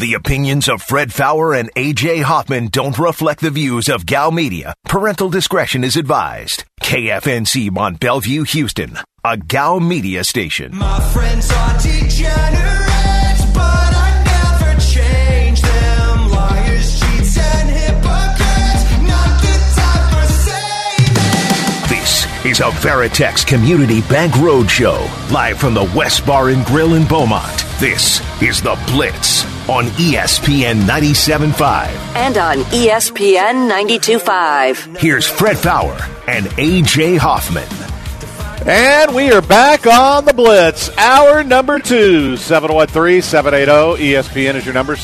The opinions of Fred Fowler and A.J. Hoffman don't reflect the views of Gal Media. Parental discretion is advised. KFNC Mont Bellevue, Houston, a Gal Media station. My friends are degenerates, but I never change them. Liars, cheats, and hypocrites, not the time for saving. This is a Veritex Community Bank Roadshow, live from the West Bar and Grill in Beaumont. This is The Blitz on ESPN 97.5. And on ESPN 92.5. Here's Fred Fowler and A.J. Hoffman. And we are back on the Blitz. Hour number 2, 713-780. ESPN is your number,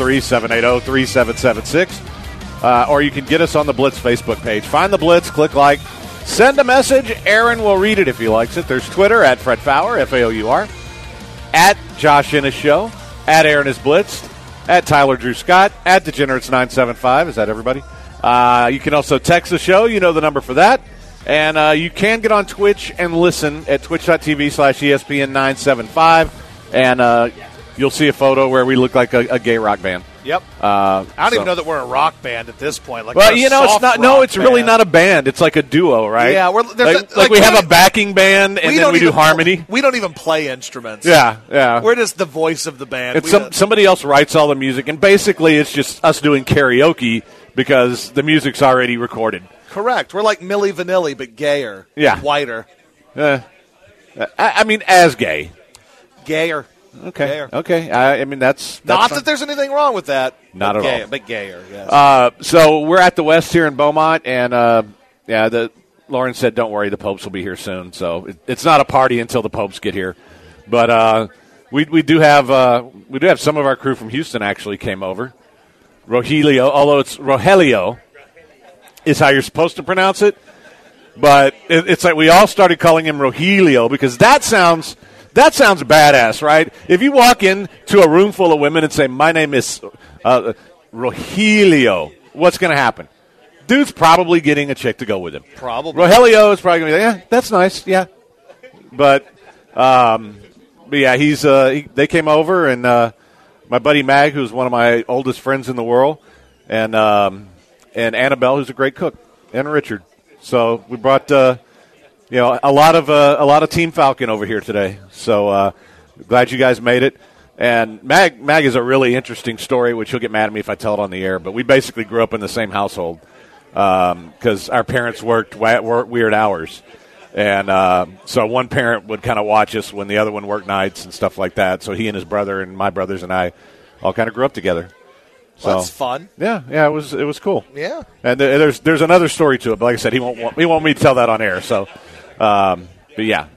713-780-3776. Or you can get us on the Blitz Facebook page. Find the Blitz, click like, send a message. Aaron will read it if he likes it. There's Twitter, at Fred Fowler, F-A-O-U-R. At Josh Innes Show. At Aaron is Blitzed, at Tyler Drew Scott, at Degenerates975. Is that everybody? You can also text the show. You know the number for that. And you can get on Twitch and listen at twitch.tv/ESPN975. And you'll see a photo where we look like a gay rock band. Yep. I don't even know that we're a rock band at this point. Like, well, you know, it's not. No, it's really not a band. It's like a duo, right? Yeah, like we have a backing band and then we do harmony. We don't even play instruments. Yeah. We're just the voice of the band. Somebody else writes all the music, and basically it's just us doing karaoke because the music's already recorded. Correct. We're like Milli Vanilli, but gayer. Yeah. Whiter. I mean, as gay. Gayer. Okay. Gayer. Okay. I mean, that's not fine. That there's anything wrong with that. Not at all. But gayer. Yes. So we're at the West here in Beaumont, and Lauren said, "Don't worry, the Popes will be here soon." So it's not a party until the Popes get here, but we do have some of our crew from Houston actually came over. Rogelio, although it's Rogelio, is how you're supposed to pronounce it, but it's like we all started calling him Rogelio because that sounds badass, right? If you walk into a room full of women and say, "My name is Rogelio," what's going to happen? Dude's probably getting a chick to go with him. Probably. Rogelio is probably going to be like, "Yeah, that's nice, yeah." But yeah, they came over, and my buddy Mag, who's one of my oldest friends in the world, and Annabelle, who's a great cook, and Richard. So we brought a lot of Team Falcon over here today. So glad you guys made it. And Mag is a really interesting story, which he'll get mad at me if I tell it on the air. But we basically grew up in the same household because our parents worked weird hours. And so one parent would kind of watch us when the other one worked nights and stuff like that. So he and his brother and my brothers and I all kind of grew up together. So well, that's fun. Yeah, it was cool. Yeah. And there's another story to it, but like I said, he won't want me to tell that on air. So, but yeah.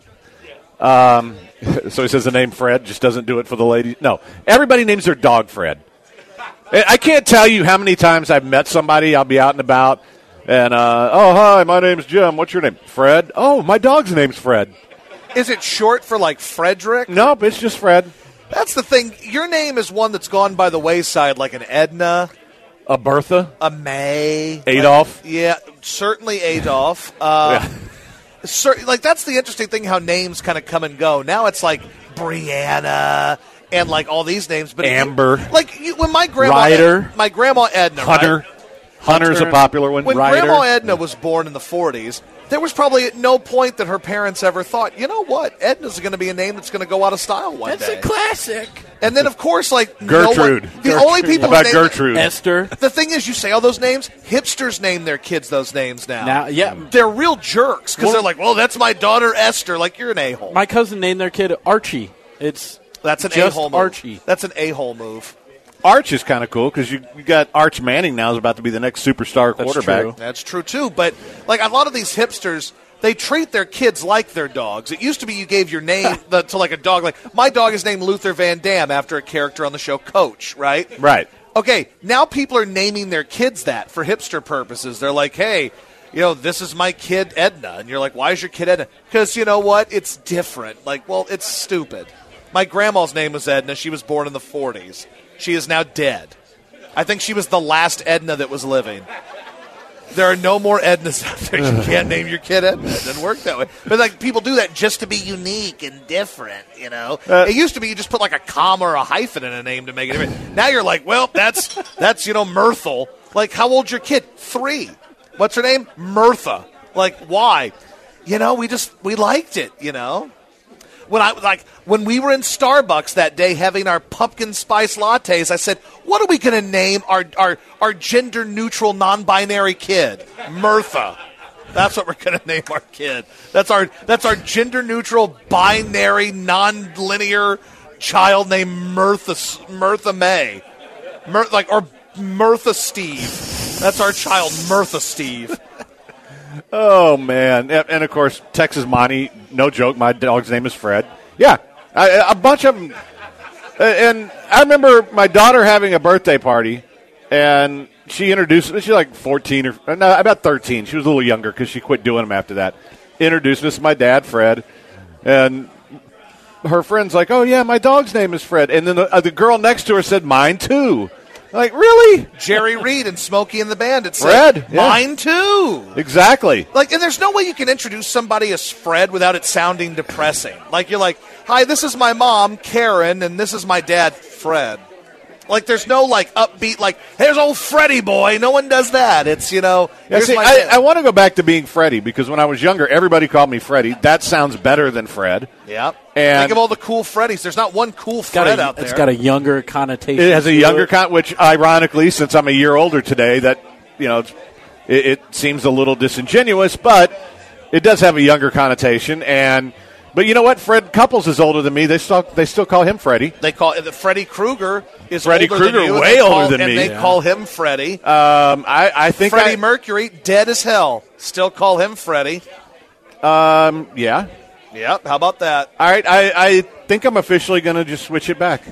So he says the name Fred just doesn't do it for the ladies. No, everybody names their dog Fred. I can't tell you how many times I've met somebody. I'll be out and about, and oh hi, my name's Jim. What's your name? Fred. Oh, my dog's name's Fred. Is it short for like Frederick? Nope, it's just Fred. That's the thing. Your name is one that's gone by the wayside, like an Edna, a Bertha, a May, Adolf. Yeah, certainly Adolf. Yeah. Like that's the interesting thing, how names kind of come and go. Now it's like Brianna and like all these names, but Amber. When my grandma Ryder, my grandma Edna, Hunter. Right? Hunter's a popular one. When Ryder. Grandma Edna was born in the 40s, there was probably at no point that her parents ever thought, you know what, Edna's going to be a name that's going to go out of style one day. That's a classic. And then, of course, like Gertrude. Only people How about Gertrude? Esther. The thing is, you say all those names, hipsters name their kids those names now. Yeah. They're real jerks because they're like, well, that's my daughter Esther. Like, you're an a-hole. My cousin named their kid Archie. That's an just a-hole move. Archie. That's an a-hole move. Arch is kind of cool because you got Arch Manning now is about to be the next superstar quarterback. True. That's true, too. But, like, a lot of these hipsters, they treat their kids like their dogs. It used to be you gave your name to, like, a dog. Like, my dog is named Luther Van Dam after a character on the show Coach, right? Right. Okay, now people are naming their kids that for hipster purposes. They're like, hey, this is my kid Edna. And you're like, why is your kid Edna? Because you know what? It's different. Like, well, it's stupid. My grandma's name was Edna. She was born in the 40s. She is now dead. I think she was the last Edna that was living. There are no more Ednas out there. You can't name your kid Edna. It doesn't work that way. But like people do that just to be unique and different, you know. It used to be you just put like a comma or a hyphen in a name to make it different. Now you're like, well, that's Myrtle. Like, how old's your kid? 3. What's her name? Mirtha. Like, why? You know, we liked it, you know. When we were in Starbucks that day having our pumpkin spice lattes, I said, what are we going to name our gender-neutral, non-binary kid? Mirtha. That's what we're going to name our kid. That's our gender-neutral, binary, non-linear child named Mirtha May. Or Mirtha Steve. That's our child, Mirtha Steve. Oh, man. And, of course, Texas Monty, no joke, my dog's name is Fred. Yeah, a bunch of them. And I remember my daughter having a birthday party, and she introduced me. She's like 14 or no, about 13. She was a little younger because she quit doing them after that. Introduced us to my dad, Fred, and her friend's like, oh, yeah, my dog's name is Fred. And then the girl next to her said, mine too. Like, really? Jerry Reed and Smokey and the Bandit said, Fred, yeah. Mine too. Exactly. Like, and there's no way you can introduce somebody as Fred without it sounding depressing. Like, you're like, hi, this is my mom, Karen, and this is my dad, Fred. Like, there's no, like, upbeat, like, here's old Freddie boy. No one does that. It's, you know, here's my dad. I want to go back to being Freddie because when I was younger, everybody called me Freddie. That sounds better than Fred. Yep. And think of all the cool Freddies. There's not one cool Fred out there. It's got a younger connotation. It has a younger which, ironically, since I'm a year older today, that, you know, it seems a little disingenuous, but it does have a younger connotation. But you know what? Fred Couples is older than me. They still call him Freddie. They call it Freddie Krueger is Freddie older Krueger, than you, way older than and me. they call him Freddie. I think Freddie Mercury, dead as hell. Still call him Freddie. Yeah. Yep. How about that? All right. I think I'm officially going to just switch it back.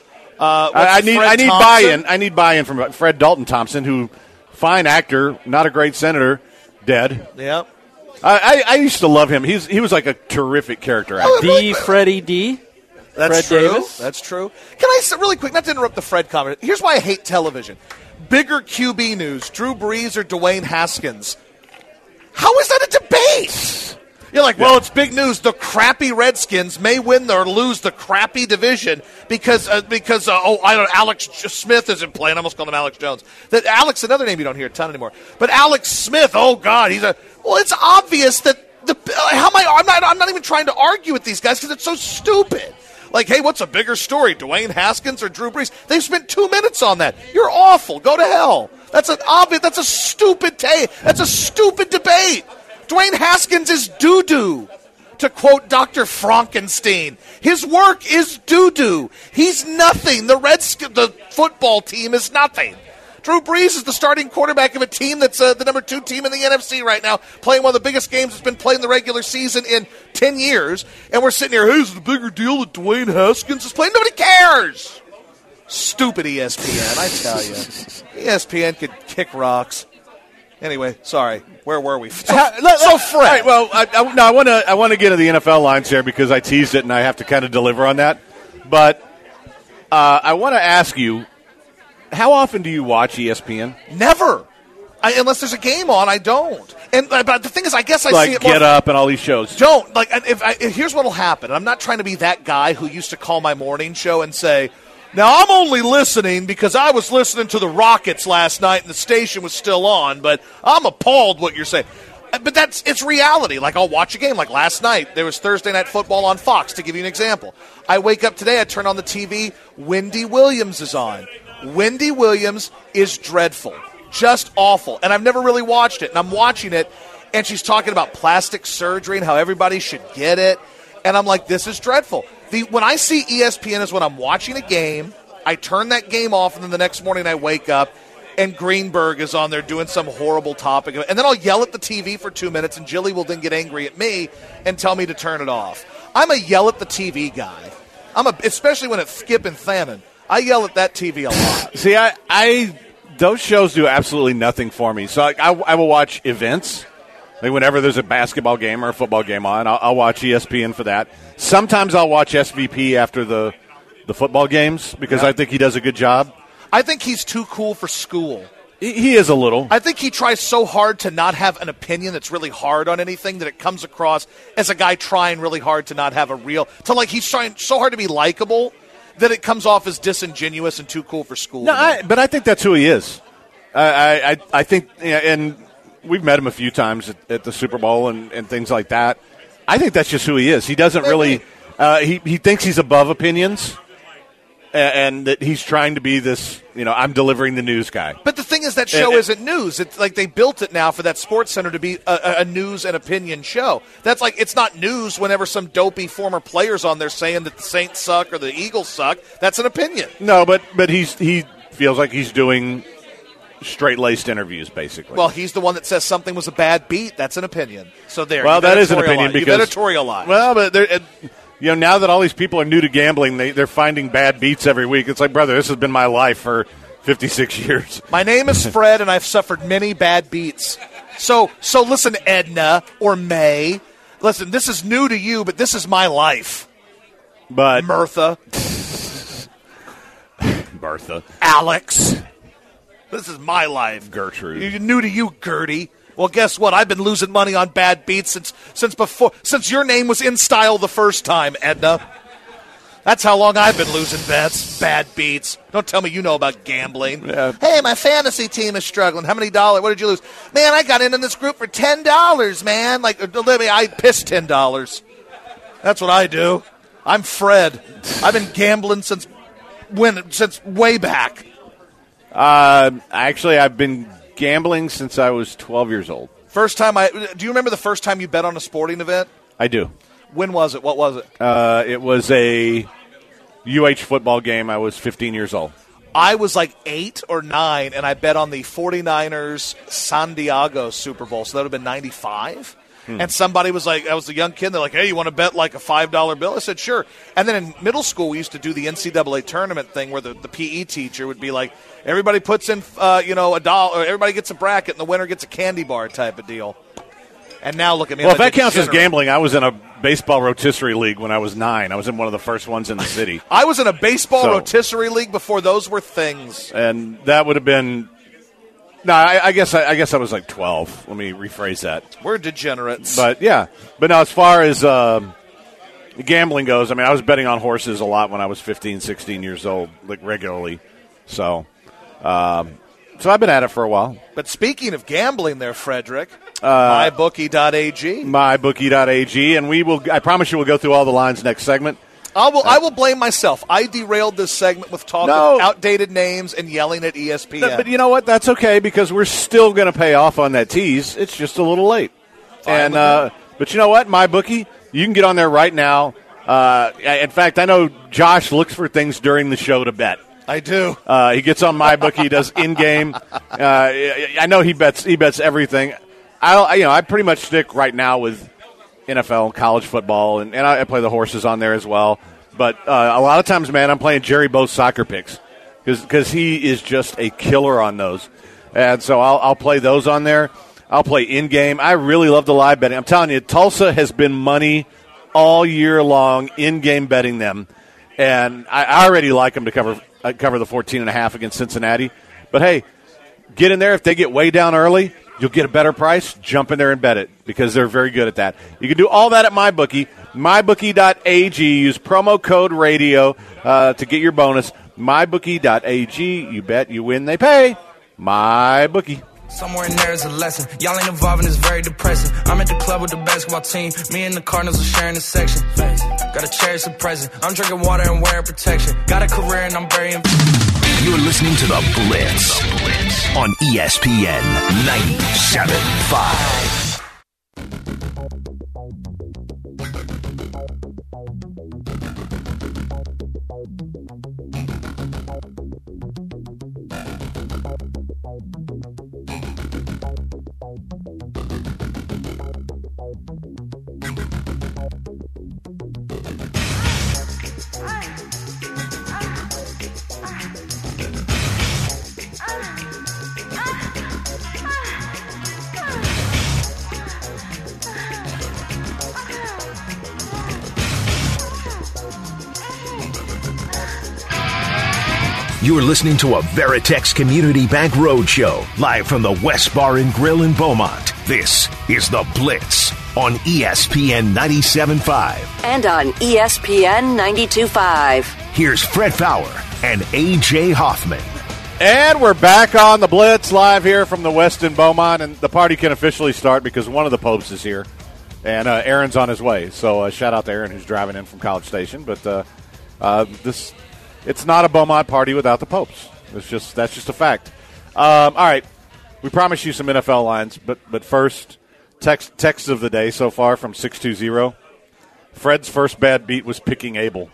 I need buy-in. I need buy-in from Fred Dalton Thompson, who fine actor, not a great senator, dead. Yep. I used to love him. He was like a terrific character actor. Freddie D. That's Fred true. Davis? That's true. Can I say really quick, not to interrupt the Fred comment, here's why I hate television. Bigger QB news, Drew Brees or Dwayne Haskins. How is that a debate? You're like, well, it's big news. The crappy Redskins may win or lose the crappy division because Alex Smith isn't playing. I almost called him Alex Jones. That Alex, another name you don't hear a ton anymore. But Alex Smith, oh God, well, it's obvious that I'm not even trying to argue with these guys because it's so stupid. Like, hey, what's a bigger story, Dwayne Haskins or Drew Brees? They've spent 2 minutes on that. You're awful. Go to hell. That's a stupid That's a stupid debate. Dwayne Haskins is doo-doo, to quote Dr. Frankenstein. His work is doo-doo. He's nothing. The football team is nothing. Drew Brees is the starting quarterback of a team that's the number 2 team in the NFC right now, playing one of the biggest games that's been played in the regular season in 10 years. And we're sitting here, who's the bigger deal that Dwayne Haskins is playing? Nobody cares. Stupid ESPN, I tell you. ESPN could kick rocks. Anyway, sorry. Where were we? So Fred. Right, well, I want to get to the NFL lines here because I teased it and I have to kind of deliver on that. But I want to ask you, how often do you watch ESPN? Never. Unless there's a game on, I don't. And but the thing is, I guess I see it more. Get Up and all these shows. Don't. Here's what will happen. I'm not trying to be that guy who used to call my morning show and say, now, I'm only listening because I was listening to the Rockets last night and the station was still on, but I'm appalled what you're saying. But it's reality. Like, I'll watch a game. Like last night, there was Thursday Night Football on Fox, to give you an example. I wake up today, I turn on the TV, Wendy Williams is on. Wendy Williams is dreadful. Just awful. And I've never really watched it. And I'm watching it, and she's talking about plastic surgery and how everybody should get it. And I'm like, this is dreadful. When I see ESPN is when I'm watching a game, I turn that game off, and then the next morning I wake up, and Greenberg is on there doing some horrible topic. And then I'll yell at the TV for 2 minutes, and Jilly will then get angry at me and tell me to turn it off. I'm a yell at the TV guy. Especially when it's Skip and Thanon. I yell at that TV a lot. See, I those shows do absolutely nothing for me. So I will watch events. Like whenever there's a basketball game or a football game on, I'll watch ESPN for that. Sometimes I'll watch SVP after the football games because I think he does a good job. I think he's too cool for school. He is a little. I think he tries so hard to not have an opinion that's really hard on anything that it comes across as a guy trying really hard to not have a real – to like he's trying so hard to be likable that it comes off as disingenuous and too cool for school. No, but I think that's who he is. I think – and we've met him a few times at the Super Bowl and things like that. I think that's just who he is. He doesn't really he thinks he's above opinions. And that he's trying to be this, I'm delivering the news guy. But the thing is, that show isn't news. It's like they built it now for that Sports Center to be a news and opinion show. That's like, it's not news whenever some dopey former player's on there saying that the Saints suck or the Eagles suck. That's an opinion. No, but he feels like he's doing straight-laced interviews, basically. Well, he's the one that says something was a bad beat. That's an opinion. So there. Well, that is an opinion because you've editorialized. Well, but now that all these people are new to gambling, they're finding bad beats every week. It's like, brother, this has been my life for 56 years. My name is Fred, and I've suffered many bad beats. So listen, Edna or May. Listen, this is new to you, but this is my life. But Martha. Alex. This is my life. Gertrude. You're new to you, Gertie. Well, guess what? I've been losing money on bad beats since your name was in style the first time, Edna. That's how long I've been losing bets, bad beats. Don't tell me you know about gambling. Yeah. Hey, my fantasy team is struggling. How many dollars? What did you lose? Man, I got in this group for $10, man. Like, I pissed $10. That's what I do. I'm Fred. I've been gambling since way back. Actually, I've been gambling since I was 12 years old. Do you remember the first time you bet on a sporting event? I do. When was it? What was it? It was a UH football game. I was 15 years old. I was like 8 or 9, and I bet on the 49ers San Diego Super Bowl, so that would have been 95. And somebody was like, I was a young kid, they're like, hey, you want to bet like a $5 bill? I said, sure. And then in middle school, we used to do the NCAA tournament thing where the PE teacher would be like, everybody puts in, $1, or everybody gets a bracket, and the winner gets a candy bar type of deal. And now look at me. Well, if that counts as gambling, I was in a baseball rotisserie league when I was 9. I was in one of the first ones in the city. I was in a baseball rotisserie league before those were things. And that would have been... No, I guess I was like 12. Let me rephrase that. We're degenerates. But, yeah. But now as far as gambling goes, I mean, I was betting on horses a lot when I was 15, 16 years old, like regularly. So I've been at it for a while. But speaking of gambling there, Frederick, mybookie.ag. Mybookie.ag. And I promise you we'll go through all the lines next segment. I will blame myself. I derailed this segment with talk of outdated names and yelling at ESPN. But you know what? That's okay because we're still going to pay off on that tease. It's just a little late. Fine. But you know what? MyBookie, you can get on there right now. In fact, I know Josh looks for things during the show to bet. I do. He gets on MyBookie, does in-game. I know he bets everything. I pretty much stick right now with NFL, college football, and I play the horses on there as well. But a lot of times, man, I'm playing Jerry Bo's soccer picks because he is just a killer on those. And so I'll play those on there. I'll play in-game. I really love the live betting. I'm telling you, Tulsa has been money all year long, in-game betting them. And I already like them to cover the 14.5 against Cincinnati. But, hey, get in there. If they get way down early, you'll get a better price. Jump in there and bet it because they're very good at that. You can do all that at MyBookie. MyBookie.ag. Use promo code radio to get your bonus. MyBookie.ag. You bet, you win, they pay. MyBookie. Somewhere in there is a lesson. Y'all ain't involved and it's very depressing. I'm at the club with the basketball team. Me and the Cardinals are sharing the section. Gotta cherish the present. I'm drinking water and wearing protection. Got a career and I'm very You're listening to The Blitz on ESPN 97.5. You're listening to a Veritex Community Bank Roadshow, live from the West Bar and Grill in Beaumont. This is The Blitz on ESPN 97.5. And on ESPN 92.5. Here's Fred Fowler and A.J. Hoffman. And we're back on The Blitz, live here from the West in Beaumont, and the party can officially start because one of the Popes is here, and Aaron's on his way. So shout out to Aaron, who's driving in from College Station. But it's not a Beaumont party without the Popes. That's just a fact. All right, we promised you some NFL lines, but first, text of the day so far from 620. Fred's first bad beat was picking Abel.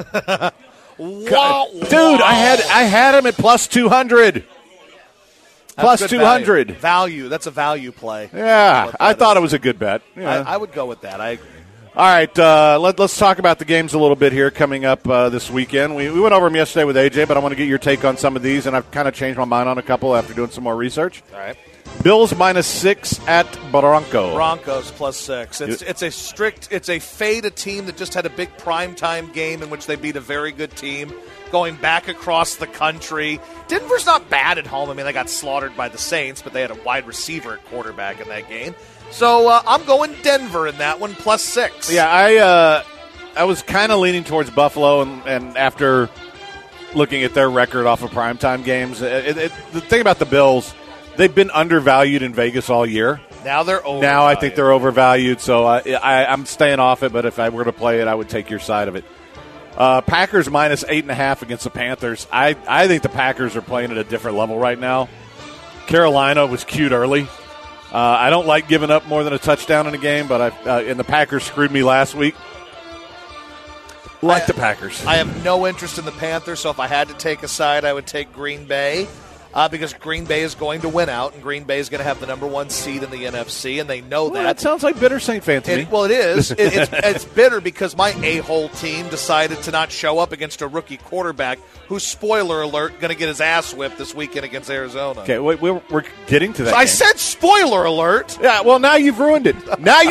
Wow. Dude, I had him at plus 200. Plus That's good 200. Value. That's a value play. Yeah, I thought it was a good bet. Yeah. I would go with that. I agree. All right, let's talk about the games a little bit here coming up this weekend. We went over them yesterday with AJ, but I want to get your take on some of these, and I've kind of changed my mind on a couple after doing some more research. All right. Bills -6 at Bronco. Broncos +6. It's a fade a team that just had a big primetime game in which they beat a very good team, going back across the country. Denver's not bad at home. I mean, they got slaughtered by the Saints, but they had a wide receiver at quarterback in that game. So I'm going Denver in that one, +6. Yeah, I was kind of leaning towards Buffalo, and after looking at their record off of primetime games, the thing about the Bills, they've been undervalued in Vegas all year. Now they're overvalued. Now I think they're overvalued, so I'm staying off it, but if I were to play it, I would take your side of it. Packers -8.5 against the Panthers. I think the Packers are playing at a different level right now. Carolina was cute early. I don't like giving up more than a touchdown in a game, but and the Packers screwed me last week. The Packers. I have no interest in the Panthers, so if I had to take a side, I would take Green Bay. Because Green Bay is going to win out, and Green Bay is going to have the number 1 seed in the NFC, and they know that. That sounds like bitter Saint fan to me. Well, it is. It's bitter because my a-hole team decided to not show up against a rookie quarterback who's, spoiler alert, going to get his ass whipped this weekend against Arizona. Okay, we're getting to that. So I said spoiler alert. Yeah, well, now you've ruined it.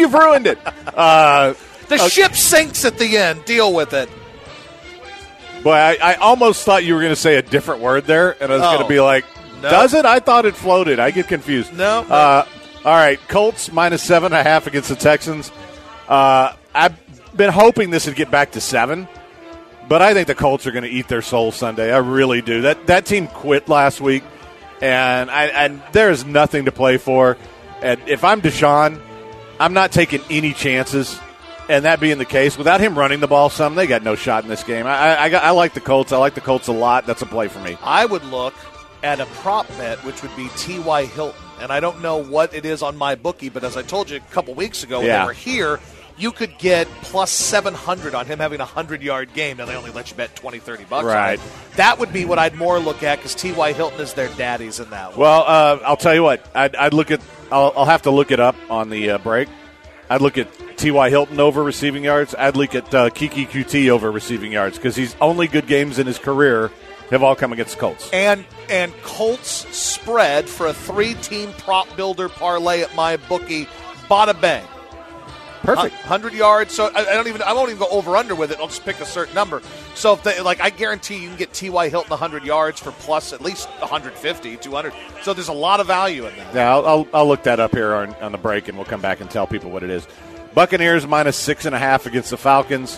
The ship sinks at the end. Deal with it. Boy, I almost thought you were going to say a different word there, and I was going to be like, no. Does it? I thought it floated. I get confused. No. All right, Colts -7.5 against the Texans. I've been hoping this would get back to 7, but I think the Colts are going to eat their soul Sunday. I really do. That team quit last week, and there is nothing to play for. And if I'm Deshaun, I'm not taking any chances. And that being the case, without him running the ball some, they got no shot in this game. I like the Colts. I like the Colts a lot. That's a play for me. I would look at a prop bet, which would be T.Y. Hilton. And I don't know what it is on my bookie, but as I told you a couple weeks ago when they were here, you could get +700 on him having a 100-yard game. Now, they only let you bet $20, $30 on right. it. That would be what I'd more look at because T.Y. Hilton is their daddies in that one. Well, I'll tell you what. I'd look at – I'll have to look it up on the break. I'd look at T.Y. Hilton over receiving yards. I'd look at Kiki QT over receiving yards because he's only good games in his career have all come against the Colts. And Colts spread for a 3-team prop builder parlay at my bookie, bada bang. Perfect. 100 yards. So I won't even go over under with it. I'll just pick a certain number. So if I guarantee you can get T.Y. Hilton 100 yards for plus at least 150, 200. So there's a lot of value in that. Yeah, I'll look that up here on the break, and we'll come back and tell people what it is. Buccaneers -6.5 against the Falcons.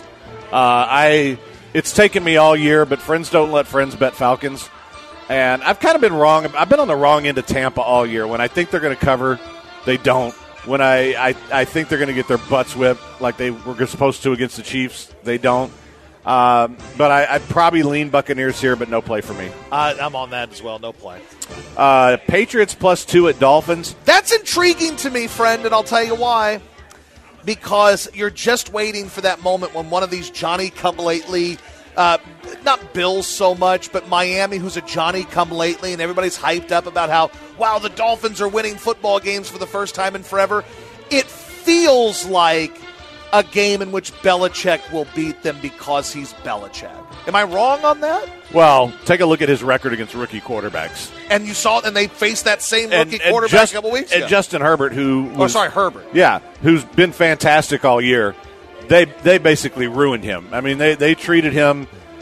It's taken me all year, but friends don't let friends bet Falcons. And I've kind of been wrong. I've been on the wrong end of Tampa all year. When I think they're going to cover, they don't. When I think they're going to get their butts whipped like they were supposed to against the Chiefs, they don't. But I'd probably lean Buccaneers here, but no play for me. I'm on that as well. No play. Patriots +2 at Dolphins. That's intriguing to me, friend, and I'll tell you why. Because you're just waiting for that moment when one of these Johnny-come-lately, not Bills so much, but Miami, who's a Johnny-come-lately, and everybody's hyped up about how, wow, the Dolphins are winning football games for the first time in forever. It feels like a game in which Belichick will beat them because he's Belichick. Am I wrong on that? Well, take a look at his record against rookie quarterbacks. And you saw, and they faced that same rookie quarterback a couple weeks ago. And Justin Herbert, Herbert. Yeah, who's been fantastic all year. They basically ruined him. I mean, they treated him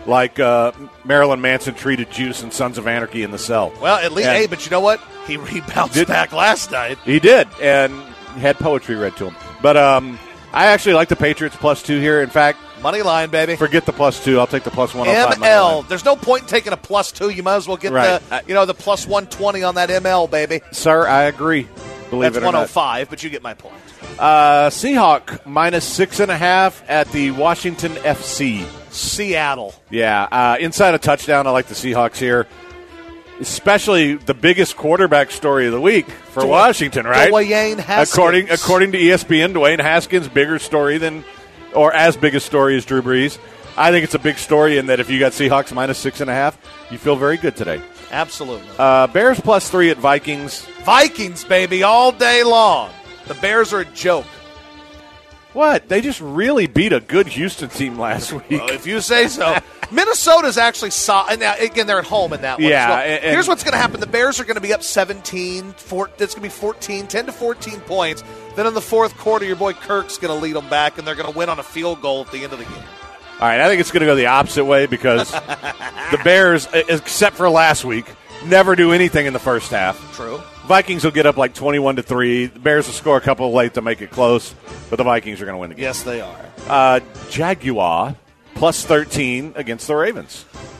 like Marilyn Manson treated Juice and Sons of Anarchy in the cell. Well, at least, And hey, but you know what? He bounced back last night. He did, and had poetry read to him. But I actually like the Patriots +2 here. In fact, Money line, baby. forget the +2. I'll take the +105 money ML. line. There's no point in taking a +2. You might as well get Right. the +120 on that ML, baby. Sir, I agree. Believe That's it or not. 105, but you get my point. Seahawk -6.5 at the Washington FC. Seattle. Yeah, inside a touchdown. I like the Seahawks here, especially the biggest quarterback story of the week for Washington, right? Dwayne Haskins. According to ESPN, Dwayne Haskins, bigger story than, or as big a story as Drew Brees. I think it's a big story in that if you got Seahawks -6.5, you feel very good today. Absolutely. Bears +3 at Vikings. Vikings, baby, all day long. The Bears are a joke. What? They just really beat a good Houston team last week. Well, if you say so. Minnesota's actually and now, again, they're at home in that one. Yeah, So and here's what's going to happen. The Bears are going to be up 17. It's going to be 10 to 14 points. Then in the fourth quarter, your boy Kirk's going to lead them back, and they're going to win on a field goal at the end of the game. All right, I think it's going to go the opposite way because the Bears, except for last week, never do anything in the first half. True. Vikings will get up like 21-3. The Bears will score a couple late to make it close, but the Vikings are going to win the game. Yes, they are. Jaguar +13 against the Ravens.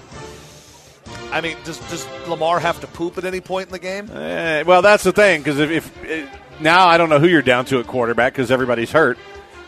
I mean, does Lamar have to poop at any point in the game? Well, that's the thing because if now I don't know who you're down to at quarterback because everybody's hurt.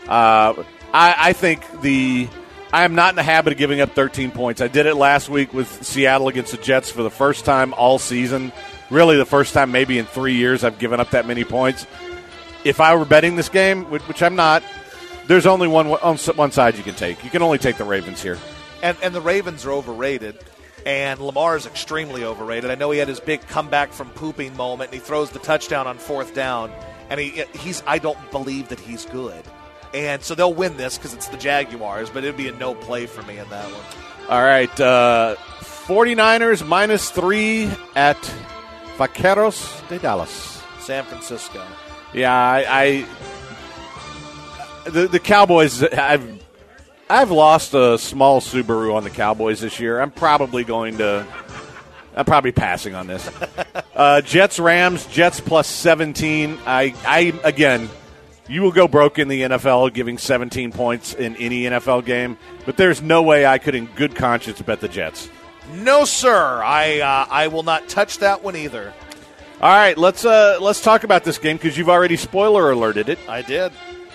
I think I am not in the habit of giving up 13 points. I did it last week with Seattle against the Jets for the first time all season. Really the first time maybe in 3 years I've given up that many points. If I were betting this game, which I'm not, there's only one side you can take. You can only take the Ravens here. And the Ravens are overrated, and Lamar is extremely overrated. I know he had his big comeback from pooping moment, and he throws the touchdown on fourth down, and I don't believe that he's good. And so they'll win this because it's the Jaguars, but it would be a no play for me in that one. All right, 49ers -3 at Vaqueros de Dallas. San Francisco. Yeah, the Cowboys. I've lost a small Subaru on the Cowboys this year. I'm probably passing on this. Jets Rams. Jets +17. I again. You will go broke in the NFL giving 17 points in any NFL game, but there's no way I could in good conscience bet the Jets. No, sir. I will not touch that one either. All right, let's talk about this game because you've already spoiler alerted it. I did.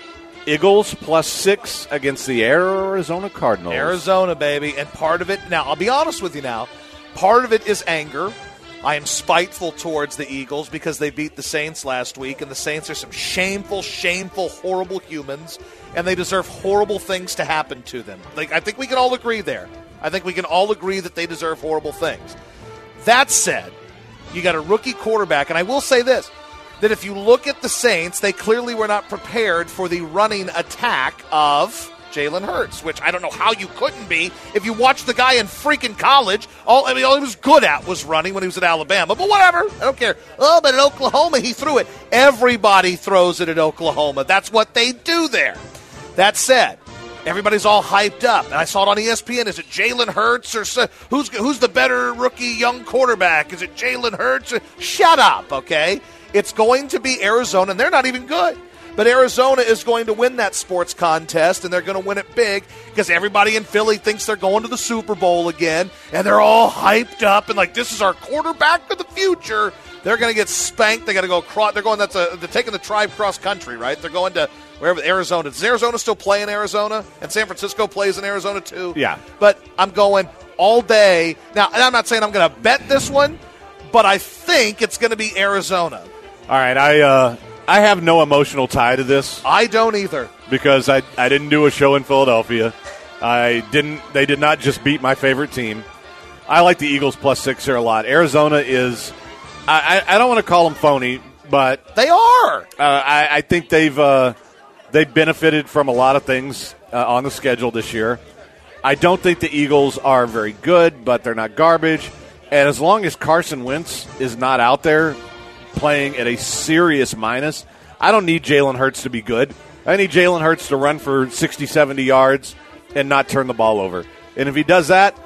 Eagles +6 against the Arizona Cardinals. Arizona, baby. And part of it, now, I'll be honest with you now, part of it is anger. I am spiteful towards the Eagles because they beat the Saints last week, and the Saints are some shameful, horrible humans, and they deserve horrible things to happen to them. I think we can all agree there. I think we can all agree that they deserve horrible things. That said, you got a rookie quarterback, and I will say this, that if you look at the Saints, they clearly were not prepared for the running attack of Jalen Hurts, which I don't know how you couldn't be if you watched the guy in freaking college. All he was good at was running when he was at Alabama, but whatever. I don't care. Oh, but at Oklahoma, he threw it. Everybody throws it at Oklahoma. That's what they do there. That said, everybody's all hyped up, and I saw it on ESPN. Is it Jalen Hurts or who's the better rookie young quarterback? Is it Jalen Hurts? Shut up, okay? It's going to be Arizona, and they're not even good. But Arizona is going to win that sports contest, and they're going to win it big because everybody in Philly thinks they're going to the Super Bowl again, and they're all hyped up and like, this is our quarterback of the future. They're going to get spanked. They got to go across. They're taking the tribe cross country, right? They're going to wherever Arizona. Does Arizona still play in Arizona? And San Francisco plays in Arizona too? Yeah. But I'm going all day. Now, and I'm not saying I'm going to bet this one, but I think it's going to be Arizona. All right, I have no emotional tie to this. I don't either. Because I didn't do a show in Philadelphia. They did not just beat my favorite team. I like the Eagles +6 here a lot. Arizona is, I don't want to call them phony, but they are. I think they've benefited from a lot of things on the schedule this year. I don't think the Eagles are very good, but they're not garbage. And as long as Carson Wentz is not out there playing at a serious minus, I don't need Jalen Hurts to be good. I need Jalen Hurts to run for 60, 70 yards and not turn the ball over. And if he does that,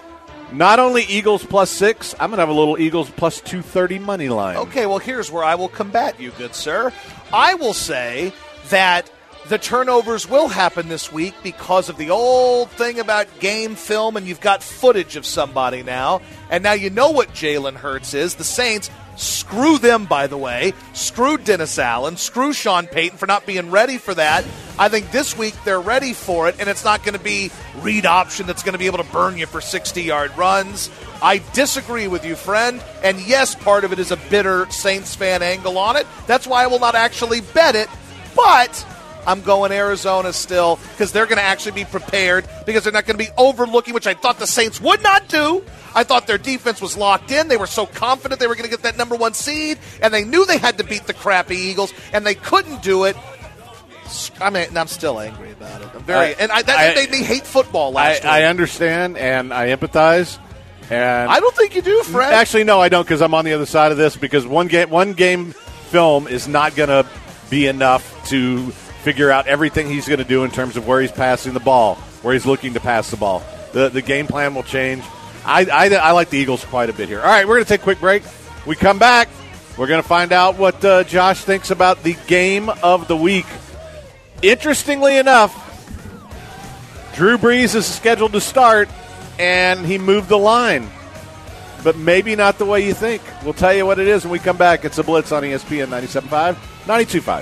Not only Eagles +6, I'm going to have a little Eagles +230 money line. Okay, well, here's where I will combat you, good sir. I will say that the turnovers will happen this week because of the old thing about game film, and you've got footage of somebody now, and now you know what Jalen Hurts is. The Saints, screw them, by the way. Screw Dennis Allen. Screw Sean Payton for not being ready for that. I think this week they're ready for it, and it's not going to be read option that's going to be able to burn you for 60-yard runs. I disagree with you, friend. And yes, part of it is a bitter Saints fan angle on it. That's why I will not actually bet it. But I'm going Arizona still because they're going to actually be prepared because they're not going to be overlooking, which I thought the Saints would not do. I thought their defense was locked in. They were so confident they were going to get that number 1 seed, and they knew they had to beat the crappy Eagles, and they couldn't do it. I mean, I'm still angry about it. That made me hate football last week. I understand, and I empathize. And I don't think you do, Fred. Actually, no, I don't, because I'm on the other side of this. Because one game film is not going to be enough to figure out everything he's going to do in terms of where he's passing the ball, where he's looking to pass the ball. The game plan will change. I like the Eagles quite a bit here. All right, we're going to take a quick break. We come back. We're going to find out what Josh thinks about the game of the week. Interestingly enough, Drew Brees is scheduled to start, and he moved the line. But maybe not the way you think. We'll tell you what it is when we come back. It's a Blitz on ESPN 97.5, 92.5.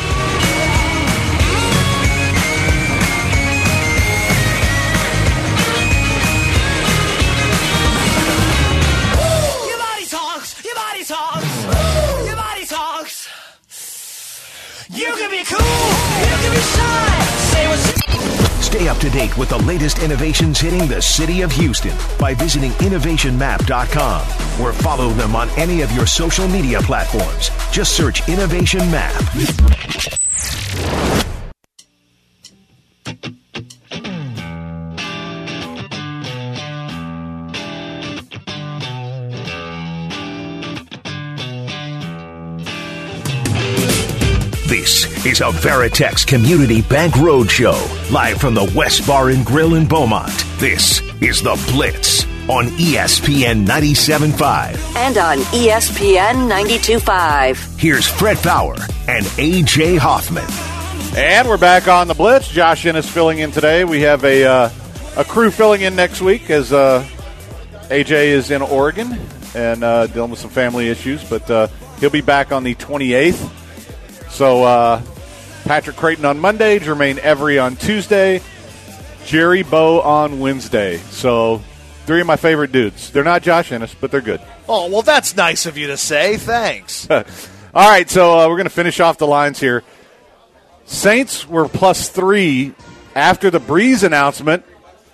You can be cool, you can be shy. Say what. Stay up to date with the latest innovations hitting the city of Houston by visiting innovationmap.com or follow them on any of your social media platforms. Just search Innovation Map. This is a Veritex Community Bank Roadshow, live from the West Bar and Grill in Beaumont. This is The Blitz on ESPN 97.5. And on ESPN 92.5. Here's Fred Fowler and A.J. Hoffman. And we're back on The Blitz. Josh Ennis filling in today. We have a crew filling in next week as A.J. is in Oregon and dealing with some family issues, but he'll be back on the 28th. So Patrick Creighton on Monday, Jermaine Every on Tuesday, Jerry Bow on Wednesday. So 3 of my favorite dudes. They're not Josh Ennis, but they're good. Oh, well, that's nice of you to say. Thanks. All right, so we're going to finish off the lines here. Saints were +3 after the Brees announcement,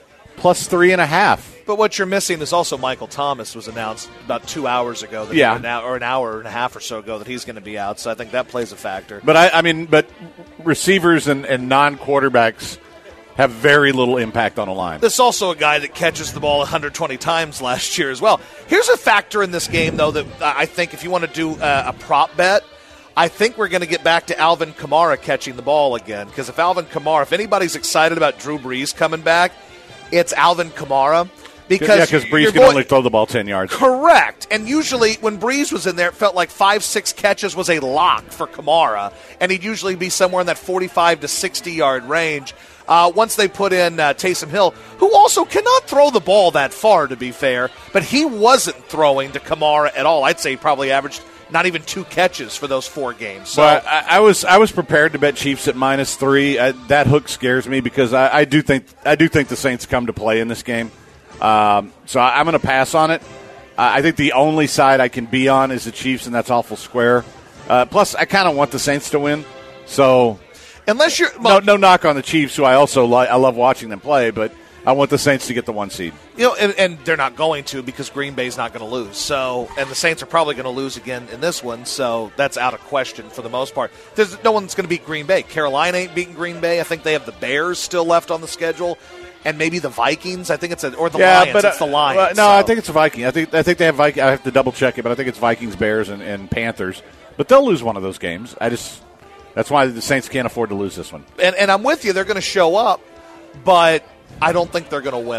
+3.5. But what you're missing is also Michael Thomas was announced about 2 hours ago, or an hour and a half or so ago that he's going to be out. So I think that plays a factor. But but receivers and non-quarterbacks have very little impact on a line. This is also a guy that catches the ball 120 times last year as well. Here's a factor in this game, though, that I think if you want to do a prop bet, I think we're going to get back to Alvin Kamara catching the ball again. Because if anybody's excited about Drew Brees coming back, it's Alvin Kamara. Because Brees can only throw the ball 10 yards. Correct. And usually when Brees was in there, it felt like 5-6 catches was a lock for Kamara. And he'd usually be somewhere in that 45 to 60-yard range. Once they put in Taysom Hill, who also cannot throw the ball that far, to be fair, but he wasn't throwing to Kamara at all. I'd say he probably averaged not even 2 catches for those 4 games. So well, I was prepared to bet Chiefs at -3. That hook scares me because I do think the Saints come to play in this game. So I'm going to pass on it. I think the only side I can be on is the Chiefs, and that's awful square. Plus, I kind of want the Saints to win. So, unless you're no knock on the Chiefs, who I also I love watching them play, but I want the Saints to get the 1 seed. And they're not going to because Green Bay's not going to lose. So, and the Saints are probably going to lose again in this one. So that's out of question for the most part. There's no one's going to beat Green Bay. Carolina ain't beating Green Bay. I think they have the Bears still left on the schedule. And maybe the Vikings. I think it's Lions. But, it's the Lions. I think it's the Vikings. I think they have Vikings. I have to double check it, but I think it's Vikings, Bears, and Panthers. But they'll lose one of those games. That's why the Saints can't afford to lose this one. And I'm with you. They're going to show up, but I don't think they're going to win it.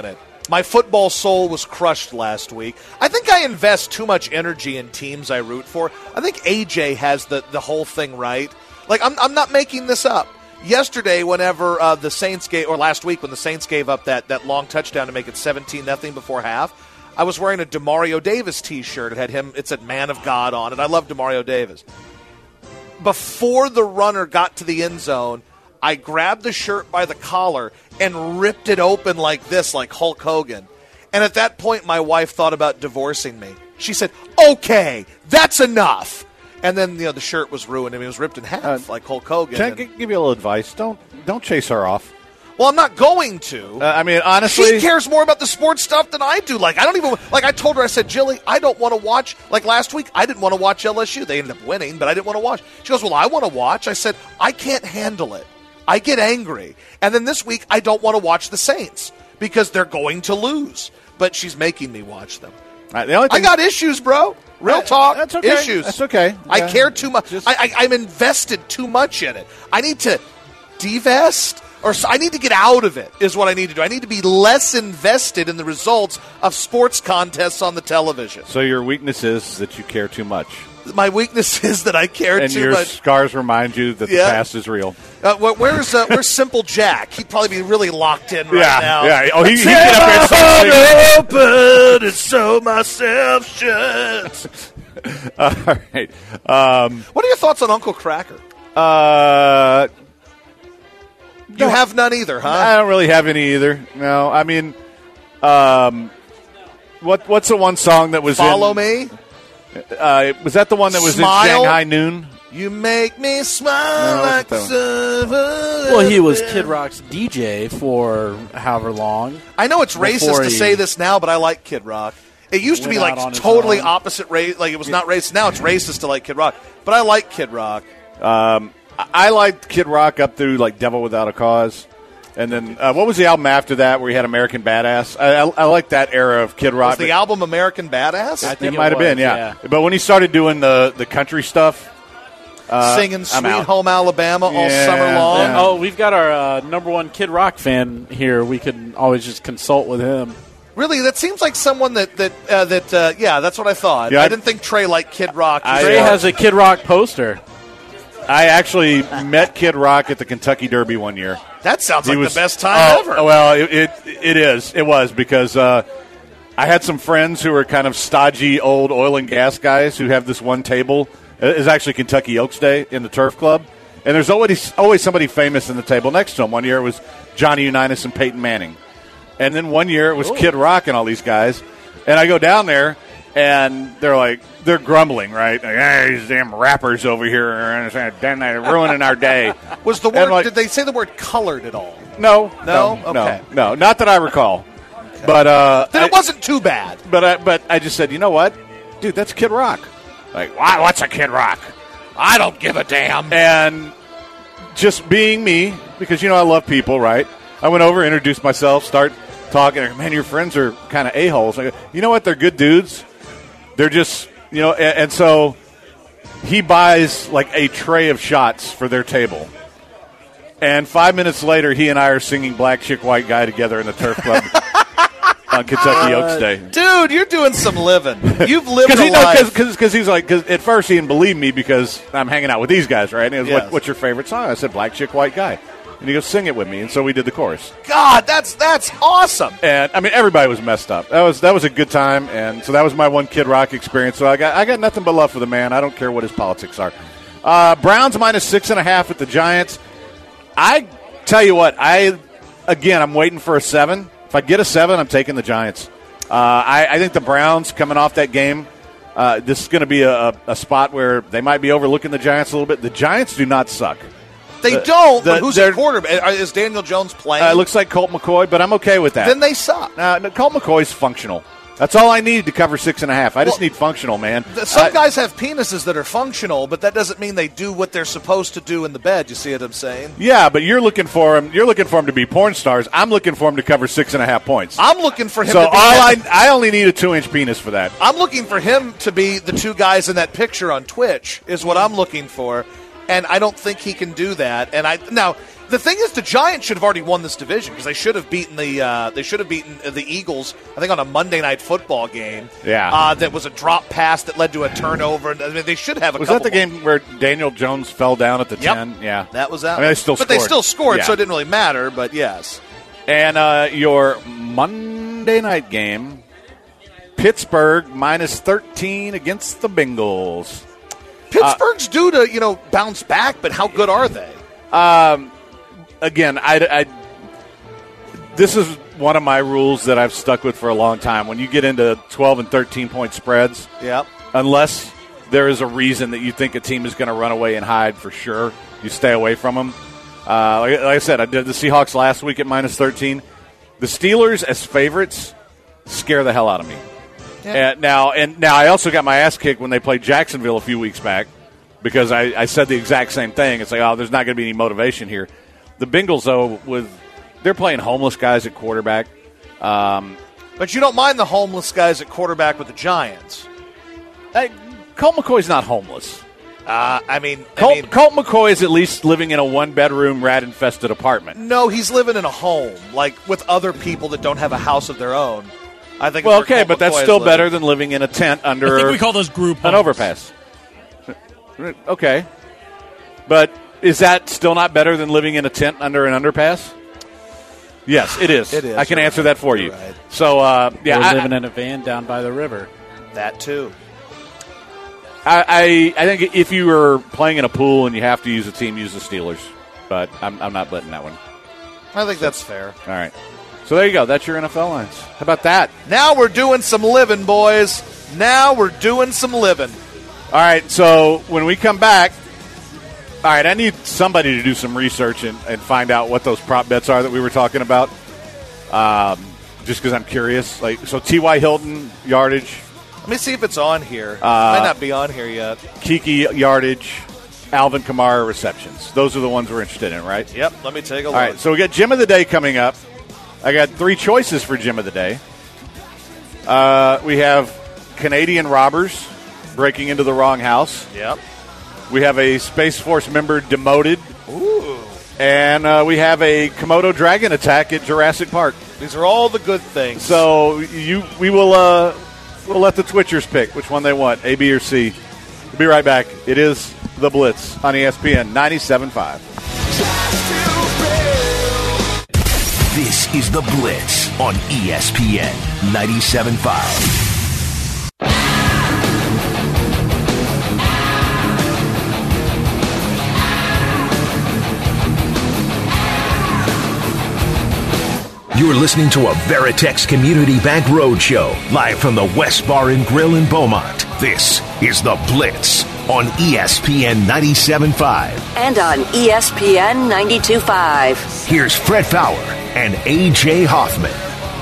My football soul was crushed last week. I think I invest too much energy in teams I root for. I think AJ has the whole thing right. Like, I'm not making this up. Yesterday, whenever the Saints gave, or last week when the Saints gave up that long touchdown to make it 17-0 before half, I was wearing a Demario Davis T-shirt. It said "Man of God" on it. I love Demario Davis. Before the runner got to the end zone, I grabbed the shirt by the collar and ripped it open like this, like Hulk Hogan. And at that point, my wife thought about divorcing me. She said, "Okay, that's enough." And then, the shirt was ruined. I mean, it was ripped in half, like Hulk Hogan. Can I give you a little advice? Don't chase her off. Well, I'm not going to. I mean, honestly, she cares more about the sports stuff than I do. Like, I don't even, like, I told her, I said, Jilly, I don't want to watch, like last week, I didn't want to watch LSU. They ended up winning, but I didn't want to watch. She goes, well, I want to watch. I said, I can't handle it. I get angry. And then this week, I don't want to watch the Saints because they're going to lose. But she's making me watch them. The only thing, I got issues, bro. Real talk. That's okay. Issues. That's okay. I Yeah. care too much. I'm invested too much in it. I need to divest, or I need to get out of it, is what I need to do. I need to be less invested in the results of sports contests on the television. So your weakness is that you care too much. My weakness is that I care And too your much. scars remind you that Yeah. the past is real. Where's Simple Jack? He'd probably be really locked in right now. Yeah. Oh, he'd get up there and start singing. Open and sew myself shut. All right. What are your thoughts on Uncle Cracker? You have none either, huh? I don't really have any either. No, I mean, what's the one song that was Follow in? Me? Was that the one that was Smile? in Shanghai Noon? You make me smile like that's the Well, he was Kid Rock's DJ for however long. I know it's racist Before to he- say this now, but I like Kid Rock. It used to be Went out like on his totally own. opposite race. Like it was not racist. Now it's racist to like Kid Rock. But I like Kid Rock. I liked Kid Rock up through like Devil Without a Cause. And then what was the album after that where he had American Badass? I like that era of Kid Rock. Was the album American Badass? I think it might have was, been, yeah. But when he started doing the country stuff, Singing Sweet out. Home Alabama all Yeah, summer long. yeah. Oh, we've got our number one Kid Rock fan here. We can always just consult with him. Really, that seems like someone that yeah, that's what I thought. Yeah, I didn't think Trey liked Kid Rock. Trey has a Kid Rock poster. I actually met Kid Rock at the Kentucky Derby one year. That sounds like He was- the best time ever. Well, it was because I had some friends who were kind of stodgy old oil and gas guys who have this one table. It's actually Kentucky Oaks Day in the Turf Club, and there's always somebody famous in the table next to him. One year it was Johnny Unitas and Peyton Manning, and then one year it was Kid Rock and all these guys. And I go down there, and they're grumbling, right? Like, hey, these damn rappers over here, they're ruining our day. Was the And word? like- Did they say the word colored at all? No, Okay. no, not that I recall. But Then it wasn't too bad. But I just said, you know what, dude, that's Kid Rock. Like, why? What's a Kid Rock? I don't give a damn. And just being me, because I love people, right? I went over, introduced myself, start talking. Man, your friends are kind of a-holes. I go, you know what? They're good dudes. They're just, and so he buys like a tray of shots for their table. And 5 minutes later, he and I are singing Black Chick, White Guy together in the Turf Club on Kentucky Oaks Day. Dude, you're doing some living. You've lived a life. Because he's like, because at first he didn't believe me because I'm hanging out with these guys, right? And he was Yes. what's your favorite song? I said, Black Chick, White Guy. And he goes, sing it with me. And so we did the chorus. God, that's awesome. And I mean, everybody was messed up. That was a good time. And so that was my one Kid Rock experience. So I got nothing but love for the man. I don't care what his politics are. Browns minus 6.5 at the Giants. I tell you what, I'm waiting for a 7. If I get a 7, I'm taking the Giants. I think the Browns coming off that game, this is going to be a spot where they might be overlooking the Giants a little bit. The Giants do not suck. They don't. But who's the quarterback? Is Daniel Jones playing? It looks like Colt McCoy, but I'm okay with that. Then they suck. No, Colt McCoy's functional. That's all I need to cover 6.5. I just need functional, man. Some guys have penises that are functional, but that doesn't mean they do what they're supposed to do in the bed. You see what I'm saying? Yeah, but you're looking for him. You're looking for him to be porn stars. I'm looking for him to cover 6.5 points. I'm looking for him. So to be I only need a 2-inch penis for that. I'm looking for him to be the two guys in that picture on Twitch. Is what I'm looking for, and I don't think he can do that. And now The thing is, the Giants should have already won this division because they should have beaten the Eagles. I think on a Monday Night Football game. Yeah. That was a drop pass that led to a turnover. I mean, they should have a. Was couple that the game where Daniel Jones fell down at the 10? Yeah, that was that. I mean, they still but scored. they still scored, Yeah. so it didn't really matter. But yes. And your Monday night game, Pittsburgh minus 13 against the Bengals. Pittsburgh's due to bounce back, but how good are they? Again, this is one of my rules that I've stuck with for a long time. When you get into 12 and 13-point spreads, Yep. unless there is a reason that you think a team is going to run away and hide for sure, you stay away from them. Like I said, I did the Seahawks last week at minus 13. The Steelers as favorites scare the hell out of me. Yeah. Now I also got my ass kicked when they played Jacksonville a few weeks back because I said the exact same thing. It's like, there's not going to be any motivation here. The Bengals, though, they're playing homeless guys at quarterback. But you don't mind the homeless guys at quarterback with the Giants. Colt McCoy's not homeless. Colt McCoy is at least living in a one-bedroom, rat-infested apartment. No, he's living in a home, like with other people that don't have a house of their own. I think. Well, okay, but that's still better than living in a tent under I think we call those group an homes. overpass. Okay. But is that still not better than living in a tent under an underpass? Yes, it is. It is. I can You're answer right. that for you. You're right. So, Or yeah. living in a van down by the river. That too. I think if you were playing in a pool and you have to use a team, use the Steelers. But I'm not betting that one. I think that's fair. All right. So there you go. That's your NFL lines. How about that? Now we're doing some living, boys. Now we're doing some living. All right. So when we come back, all right, I need somebody to do some research and find out what those prop bets are that we were talking about. Just because I'm curious. So T.Y. Hilton yardage, Let me see if it's on here. It might not be on here yet. Kiki yardage, Alvin Kamara receptions. Those are the ones we're interested in, right? Yep. Let me take a look. All right, so we got Gym of the Day coming up. I got 3 choices for Gym of the Day. We have Canadian robbers breaking into the wrong house. Yep. We have a Space Force member demoted. Ooh. And we have a Komodo dragon attack at Jurassic Park. These are all the good things. So we will we'll let the Twitchers pick which one they want, A, B, or C. We'll be right back. It is The Blitz on ESPN 97.5. This is The Blitz on ESPN 97.5. You're listening to a Veritex Community Bank Roadshow, live from the West Bar and Grill in Beaumont. This is The Blitz on ESPN 97.5. And on ESPN 92.5. Here's Fred Fowler and A.J. Hoffman.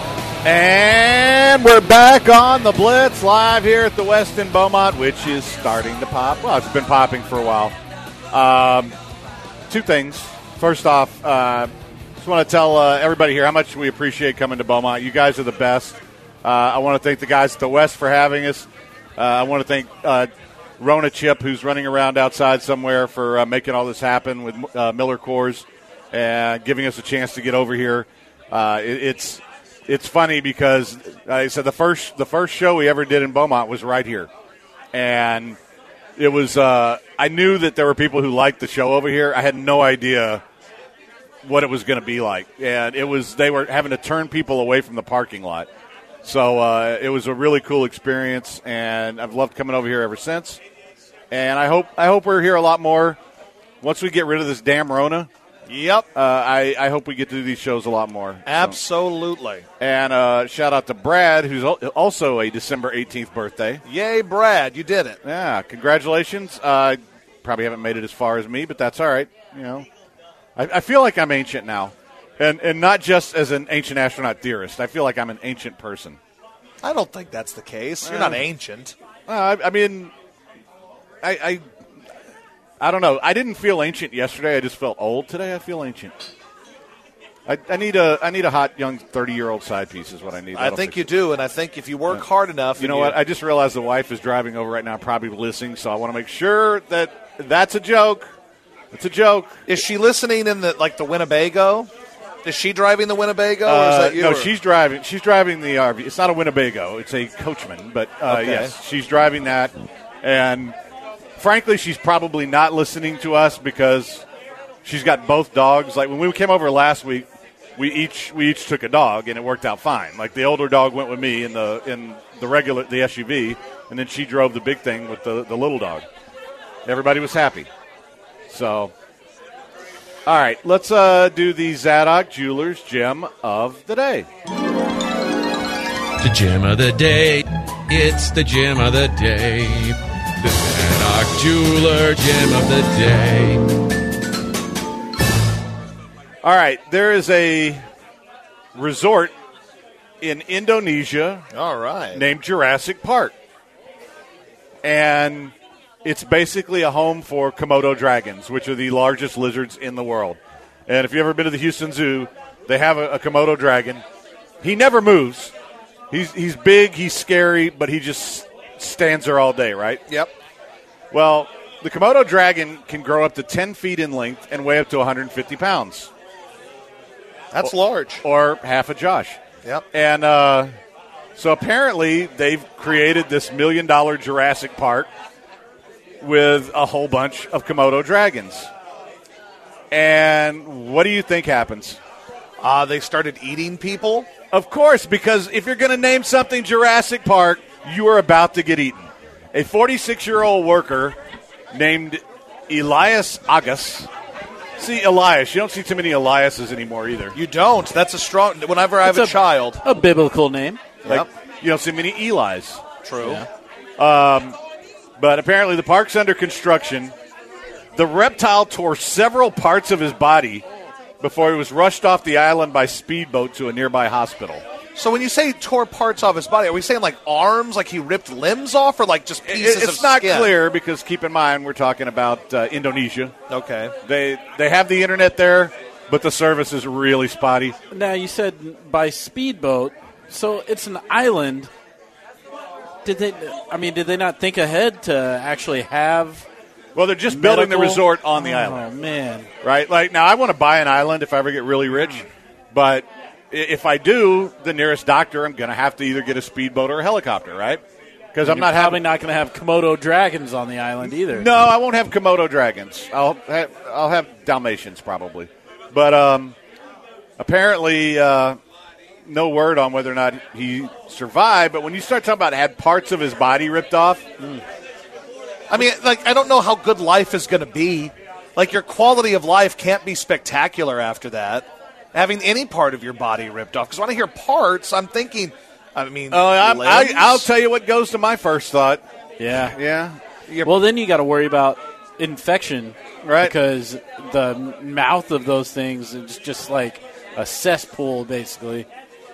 And we're back on The Blitz live here at the West in Beaumont, which is starting to pop. Well, it's been popping for a while. 2 things. First off, just want to tell everybody here how much we appreciate coming to Beaumont. You guys are the best. I want to thank the guys at the West for having us. I want to thank Rona Chip, who's running around outside somewhere, for making all this happen with Miller Coors and giving us a chance to get over here. It's funny because I said the first show we ever did in Beaumont was right here, and it was. I knew that there were people who liked the show over here. I had no idea what it was going to be like, and they were having to turn people away from the parking lot. So it was a really cool experience, and I've loved coming over here ever since. And I hope we're here a lot more once we get rid of this damn Rona. Yep. I hope we get to do these shows a lot more. Absolutely. So. And shout out to Brad, who's also a December 18th birthday. Yay, Brad. You did it. Yeah, congratulations. Probably haven't made it as far as me, but that's all right. You know, I feel like I'm ancient now. And not just as an ancient astronaut theorist. I feel like I'm an ancient person. I don't think that's the case. You're not ancient. I mean, I don't know. I didn't feel ancient yesterday. I just felt old. Today I feel ancient. I need a hot young 30-year-old side piece is what I need. I think you do, and I think if you work hard enough. You know what? I just realized the wife is driving over right now, probably listening, so I want to make sure that that's a joke. It's a joke. Is she listening in the Winnebago? Is she driving the Winnebago, or is that you? No, or- she's driving. She's driving the RV. It's not a Winnebago. It's a Coachman. But yes, she's driving that. And frankly, she's probably not listening to us because she's got both dogs. Like when we came over last week, we each took a dog, and it worked out fine. Like the older dog went with me in the SUV, and then she drove the big thing with the little dog. Everybody was happy. So, all right, let's do the Zadok Jewelers Gem of the Day. The gem of the day. It's the gem of the day. The Zadok Jeweler Gem of the Day. All right, there is a resort in Indonesia All right. named Jurassic Park. And it's basically a home for Komodo dragons, which are the largest lizards in the world. And if you've ever been to the Houston Zoo, they have a Komodo dragon. He never moves. He's big, he's scary, but he just stands there all day, right? Yep. Well, the Komodo dragon can grow up to 10 feet in length and weigh up to 150 pounds. That's large. Or half a Josh. Yep. And so apparently they've created this $1 million Jurassic Park with a whole bunch of Komodo dragons. And what do you think happens? They started eating people. Of course, because if you're going to name something Jurassic Park, you are about to get eaten. A 46-year-old worker named Elias Agus. See, Elias. You don't see too many Eliases anymore either. You don't. That's a strong. Whenever I have a child. A biblical name. Like, you don't see many Elis. True. But apparently the park's under construction. The reptile tore several parts of his body before he was rushed off the island by speedboat to a nearby hospital. So when you say tore parts off his body, are we saying like arms, like he ripped limbs off, or like just pieces of It's not skin? clear because keep in mind we're talking about Indonesia. Okay. They have the internet there, but the service is really spotty. Now, you said by speedboat, so it's an island. Did they not think ahead to actually have... Well, they're just building the medical? resort on the island. Oh, man. Right? Like, now I want to buy an island if I ever get really rich, but if I do, the nearest doctor, I'm going to have to either get a speedboat or a helicopter, right? Because I'm not probably not going to have Komodo dragons on the island either. No, I won't have Komodo dragons. I'll have Dalmatians probably, but apparently no word on whether or not he survived. But when you start talking about had parts of his body ripped off, I mean, like, I don't know how good life is going to be. Like, your quality of life can't be spectacular after that, having any part of your body ripped off. Because when I hear parts, I'm thinking, limbs? I'll tell you what goes to my first thought. Yeah. Yeah. Well, then you got to worry about infection, Right. Because the mouth of those things is just like a cesspool, basically.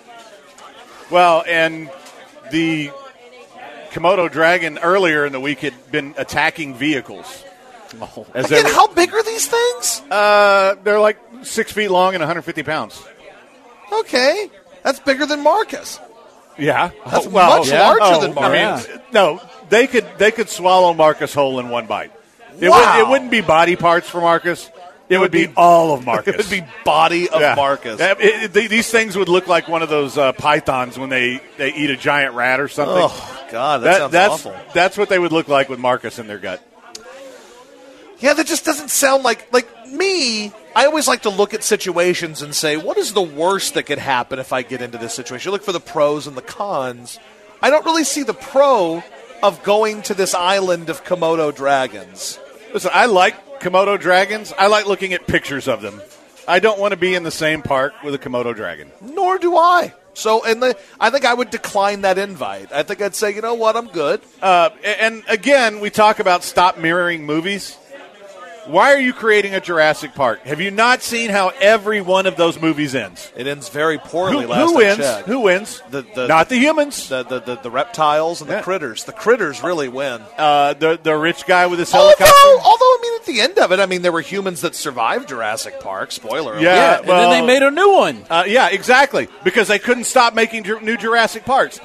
Well, and the Komodo dragon earlier in the week had been attacking vehicles. As Again, how big are these things? they're like 6 feet long and 150 pounds. Okay. That's bigger than Marcus. Yeah, That's much larger than Marcus. No, they could swallow Marcus whole in one bite. Wow. It wouldn't be body parts for Marcus. It would be all of Marcus. It would be body of Yeah. Marcus. These things would look like one of those pythons when they eat a giant rat or something. Oh, God, that sounds that's awful. That's what they would look like with Marcus in their gut. Yeah, that just doesn't sound like me. I always like to look at situations and say, what is the worst that could happen if I get into this situation? Look for the pros and the cons. I don't really see the pro of going to this island of Komodo dragons. Listen, I like Komodo dragons. I like looking at pictures of them. I don't want to be in the same park with a Komodo dragon. Nor do I. So, I think I would decline that invite. I think I'd say, you know what, I'm good. And again, we talk about stop mirroring movies. Why are you creating a Jurassic Park? Have you not seen how every one of those movies ends? It ends very poorly. Who wins? Who wins? Not the humans. The reptiles and the critters. The critters really win. The rich guy with his helicopter. Although, at the end of it, there were humans that survived Jurassic Park. Spoiler alert. Yeah, and then they made a new one. Yeah, exactly. Because they couldn't stop making new Jurassic Parks.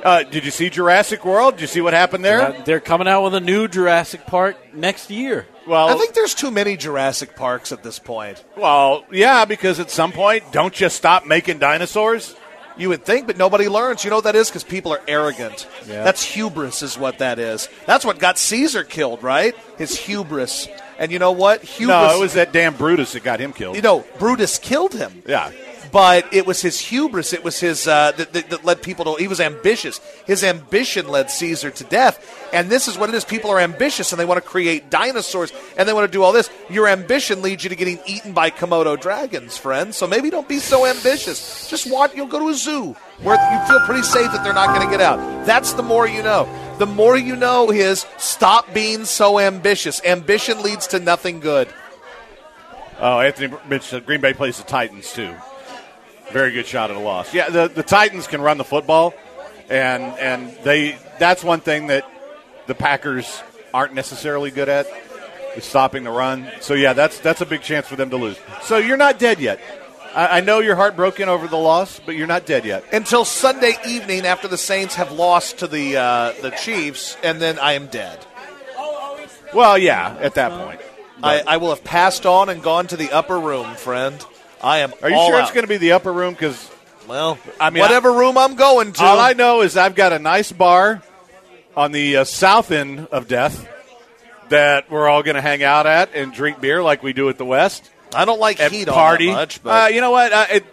Did you see Jurassic World? Did you see what happened there? They're coming out with a new Jurassic Park next year. Well, I think there's too many Jurassic Parks at this point. Well, yeah, because at some point, don't you stop making dinosaurs? You would think, but nobody learns. You know what that is? Because people are arrogant. Yeah. That's hubris is what that is. That's what got Caesar killed, right? His hubris. And you know what? Hubris. No, it was that damn Brutus that got him killed. You know, Brutus killed him. Yeah. But it was his hubris. It was his that led people to. He was ambitious. His ambition led Caesar to death. And this is what it is. People are ambitious and they want to create dinosaurs and they want to do all this. Your ambition leads you to getting eaten by Komodo dragons, friend. So maybe don't be so ambitious. Just watch. You'll go to a zoo where you feel pretty safe that they're not going to get out. That's the more you know. The more you know is stop being so ambitious. Ambition leads to nothing good. Oh, Anthony mentioned Green Bay plays the Titans, too. Very good shot at a loss. Yeah, the Titans can run the football, and that's one thing that the Packers aren't necessarily good at, is stopping the run. So, yeah, that's a big chance for them to lose. So you're not dead yet. I know you're heartbroken over the loss, but you're not dead yet. Until Sunday evening after the Saints have lost to the Chiefs, and then I am dead. Well, yeah, at that point. I will have passed on and gone to the upper room, friend. I am. Are you all sure out. it's going to be the upper room? Because whatever room I'm going to. All I know is I've got a nice bar on the south end of death that we're all going to hang out at and drink beer like we do at the West. I don't like and heat party. on that much. But You know what?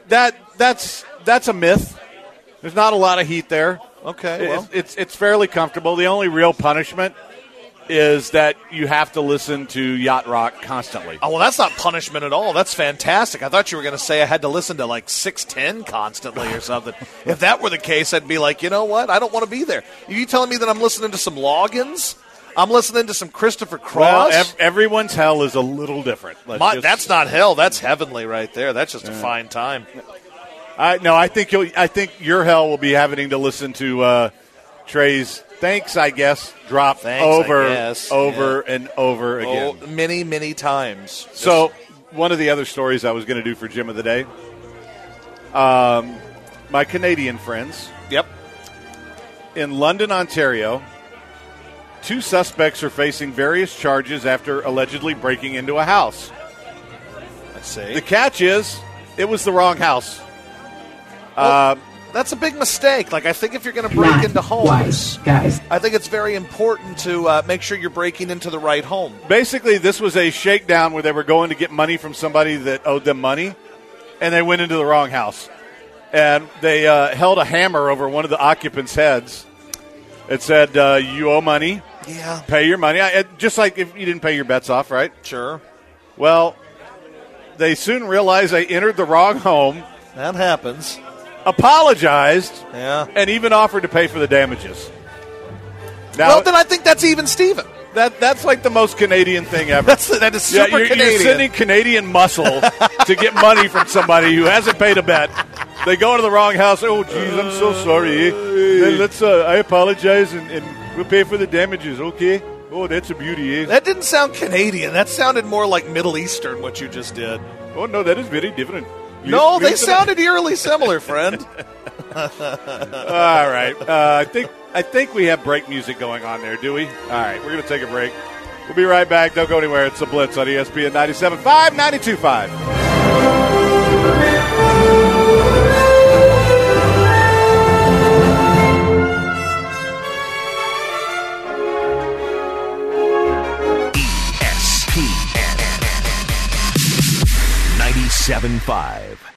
That's a myth. There's not a lot of heat there. Okay, well. It's fairly comfortable. The only real punishment is that you have to listen to yacht rock constantly. Oh, well, that's not punishment at all. That's fantastic. I thought you were going to say I had to listen to like 610 constantly or something. If that were the case, I'd be like, you know what? I don't want to be there. Are you telling me that I'm listening to some Loggins? I'm listening to some Christopher Cross? Well, everyone's hell is a little different. That's not hell. That's heavenly right there. That's just a fine time. I think your hell will be having to listen to Trey's Thanks, I guess, drop over and over again. Oh, many, many times. So, one of the other stories I was going to do for Gym of the Day, my Canadian friends. Yep. In London, Ontario, 2 suspects are facing various charges after allegedly breaking into a house. I see. The catch is, it was the wrong house. That's a big mistake. Like, I think if you're going to break into homes, I think it's very important to make sure you're breaking into the right home. Basically, this was a shakedown where they were going to get money from somebody that owed them money, and they went into the wrong house. And they held a hammer over one of the occupants' heads. It said, you owe money. Yeah. Pay your money. Just like if you didn't pay your bets off, right? Sure. Well, they soon realized they entered the wrong home. That happens. Apologized, and even offered to pay for the damages. Now, well, then I think that's even Steven. That's like the most Canadian thing ever. That is super Canadian. You're sending Canadian muscle to get money from somebody who hasn't paid a bet. They go into the wrong house. Oh, geez, I'm so sorry. Let's. I apologize, and we'll pay for the damages. Okay. Oh, that's a beauty. That didn't sound Canadian. That sounded more like Middle Eastern. What you just did. Oh no, that is very different. No, they sounded eerily similar, friend. All right. I think we have break music going on there, do we? All right, we're going to take a break. We'll be right back. Don't go anywhere. It's The Blitz on ESPN 97.5, 92.5. ESPN 97.5.